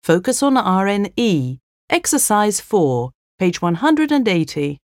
Focus on RNE. Exercise 4, page 180.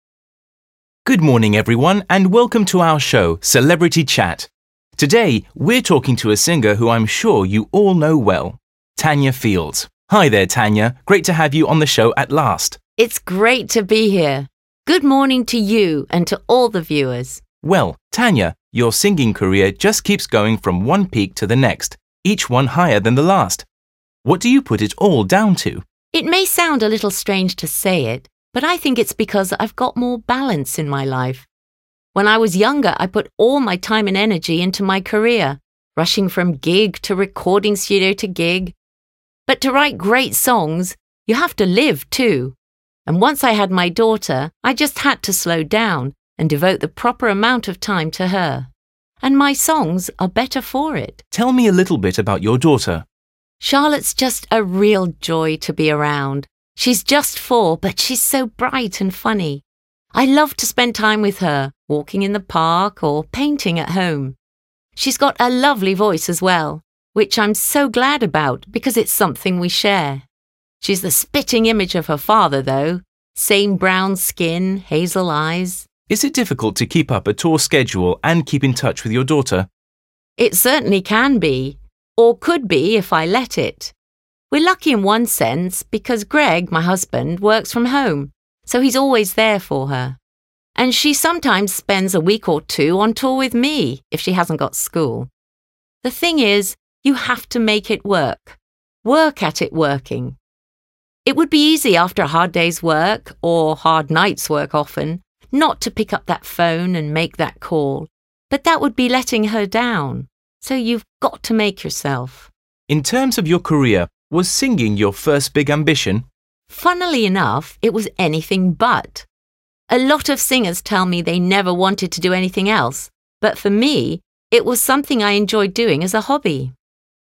Good morning, everyone, and welcome to our show, Celebrity Chat. Today, we're talking to a singer who I'm sure you all know well, Tanya Fields. Hi there, Tanya. Great to have you on the show at last. It's great to be here. Good morning to you and to all the viewers. Well, Tanya, your singing career just keeps going from one peak to the next, each one higher than the last. What do you put it all down to? It may sound a little strange to say it, but I think it's because I've got more balance in my life. When I was younger, I put all my time and energy into my career, rushing from gig to recording studio to gig. But to write great songs, you have to live too. And once I had my daughter, I just had to slow down and devote the proper amount of time to her. And my songs are better for it. Tell me a little bit about your daughter. Charlotte's just a real joy to be around. She's just 4, but she's so bright and funny. I love to spend time with her, walking in the park or painting at home. She's got a lovely voice as well, which I'm so glad about because it's something we share. She's the spitting image of her father, though. Same brown skin, hazel eyes. Is it difficult to keep up a tour schedule and keep in touch with your daughter? It certainly can be, or could be if I let it. We're lucky in one sense because Greg, my husband, works from home, so he's always there for her. And she sometimes spends a week or 2 on tour with me if she hasn't got school. The thing is, you have to make it work. Work at it working. It would be easy after a hard day's work, or hard night's work often, not to pick up that phone and make that call. But that would be letting her down. So you've got to make yourself. In terms of your career, was singing your first big ambition? Funnily enough, it was anything but. A lot of singers tell me they never wanted to do anything else, but for me, it was something I enjoyed doing as a hobby.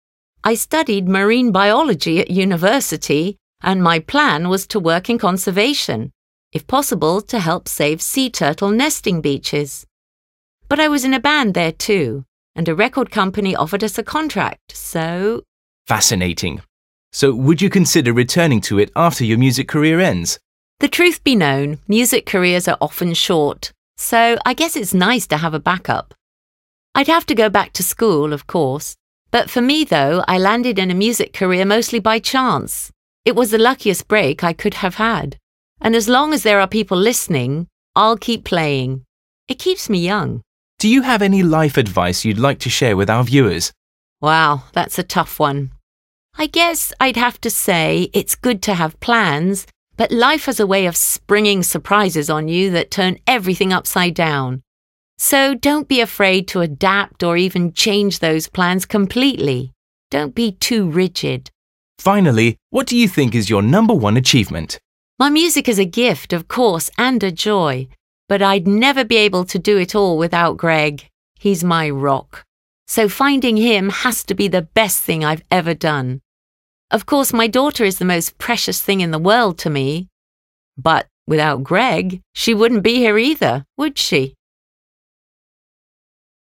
I studied marine biology at university, and my plan was to work in conservation, if possible to help save sea turtle nesting beaches. But I was in a band there too, and a record company offered us a contract, so... Fascinating. So would you consider returning to it after your music career ends? The truth be known, music careers are often short, so I guess it's nice to have a backup. I'd have to go back to school, of course, but for me though, I landed in a music career mostly by chance. It was the luckiest break I could have had. And as long as there are people listening, I'll keep playing. It keeps me young. Do you have any life advice you'd like to share with our viewers? Wow, that's a tough one. I guess I'd have to say it's good to have plans, but life has a way of springing surprises on you that turn everything upside down. So don't be afraid to adapt or even change those plans completely. Don't be too rigid. Finally, what do you think is your number one achievement? My music is a gift, of course, and a joy, but I'd never be able to do it all without Greg. He's my rock. So finding him has to be the best thing I've ever done. Of course, my daughter is the most precious thing in the world to me. But without Greg, she wouldn't be here either, would she?